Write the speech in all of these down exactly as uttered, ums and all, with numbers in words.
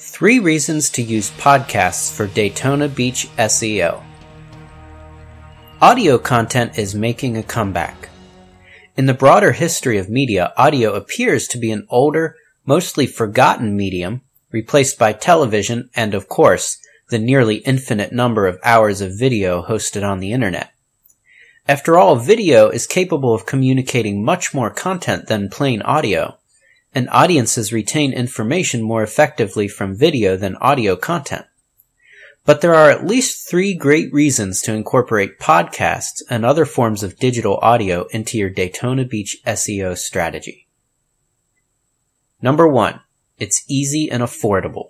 Three reasons to use podcasts for Daytona Beach S E O. Audio content is making a comeback. In the broader history of media, audio appears to be an older, mostly forgotten medium, replaced by television and, of course, the nearly infinite number of hours of video hosted on the internet. After all, video is capable of communicating much more content than plain audio, and audiences retain information more effectively from video than audio content. But there are at least three great reasons to incorporate podcasts and other forms of digital audio into your Daytona Beach S E O strategy. Number one, it's easy and affordable.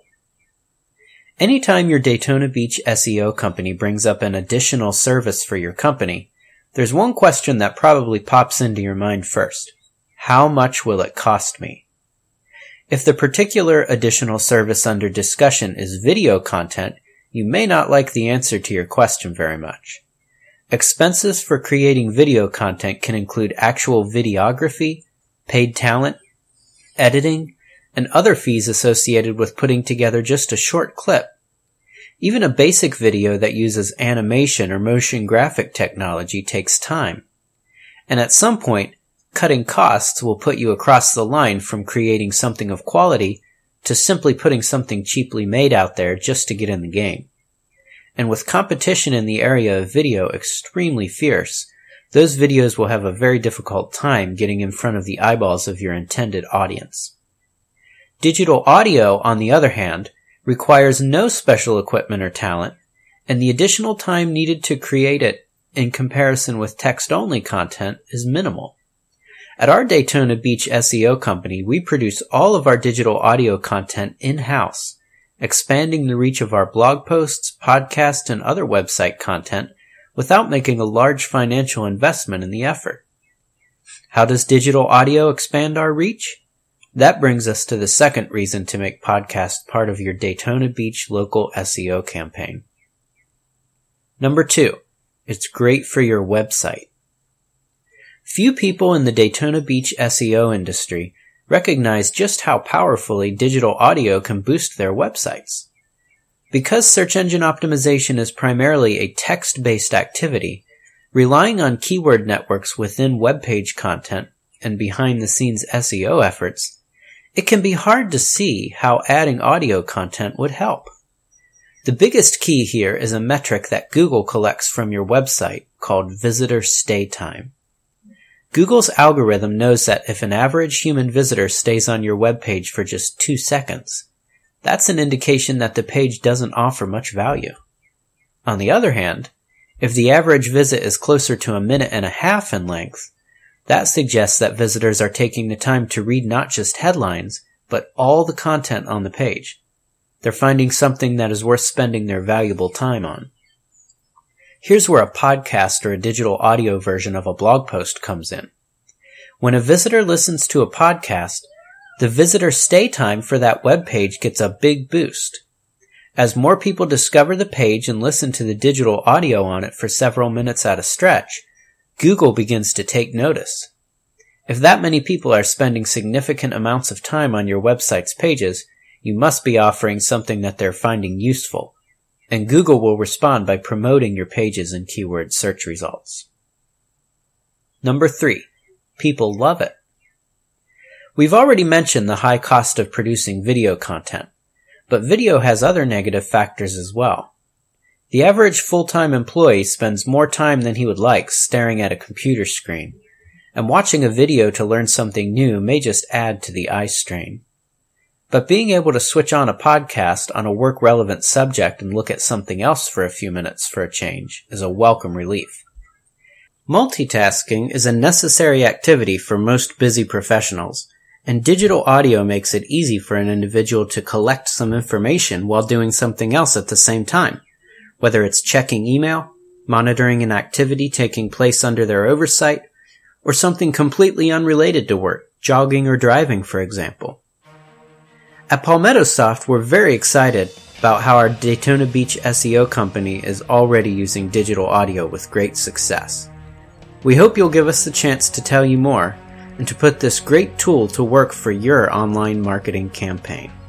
Anytime your Daytona Beach S E O company brings up an additional service for your company, there's one question that probably pops into your mind first. How much will it cost me? If the particular additional service under discussion is video content, you may not like the answer to your question very much. Expenses for creating video content can include actual videography, paid talent, editing, and other fees associated with putting together just a short clip. Even a basic video that uses animation or motion graphic technology takes time. And at some point, cutting costs will put you across the line from creating something of quality to simply putting something cheaply made out there just to get in the game. And with competition in the area of video extremely fierce, those videos will have a very difficult time getting in front of the eyeballs of your intended audience. Digital audio, on the other hand, requires no special equipment or talent, and the additional time needed to create it in comparison with text-only content is minimal. At our Daytona Beach S E O company, we produce all of our digital audio content in-house, expanding the reach of our blog posts, podcasts, and other website content without making a large financial investment in the effort. How does digital audio expand our reach? That brings us to the second reason to make podcasts part of your Daytona Beach local S E O campaign. Number two, it's great for your website. Few people in the Daytona Beach S E O industry recognize just how powerfully digital audio can boost their websites. Because search engine optimization is primarily a text-based activity, relying on keyword networks within web page content and behind-the-scenes S E O efforts, it can be hard to see how adding audio content would help. The biggest key here is a metric that Google collects from your website called visitor stay time. Google's algorithm knows that if an average human visitor stays on your web page for just two seconds, that's an indication that the page doesn't offer much value. On the other hand, if the average visit is closer to a minute and a half in length, that suggests that visitors are taking the time to read not just headlines, but all the content on the page. They're finding something that is worth spending their valuable time on. Here's where a podcast or a digital audio version of a blog post comes in. When a visitor listens to a podcast, the visitor stay time for that web page gets a big boost. As more people discover the page and listen to the digital audio on it for several minutes at a stretch, Google begins to take notice. If that many people are spending significant amounts of time on your website's pages, you must be offering something that they're finding useful, and Google will respond by promoting your pages in keyword search results. Number three, people love it. We've already mentioned the high cost of producing video content, but video has other negative factors as well. The average full-time employee spends more time than he would like staring at a computer screen, and watching a video to learn something new may just add to the eye strain. But being able to switch on a podcast on a work-relevant subject and look at something else for a few minutes for a change is a welcome relief. Multitasking is a necessary activity for most busy professionals, and digital audio makes it easy for an individual to collect some information while doing something else at the same time, whether it's checking email, monitoring an activity taking place under their oversight, or something completely unrelated to work, jogging or driving, for example. At Palmetto Soft, we're very excited about how our Daytona Beach S E O company is already using digital audio with great success. We hope you'll give us the chance to tell you more and to put this great tool to work for your online marketing campaign.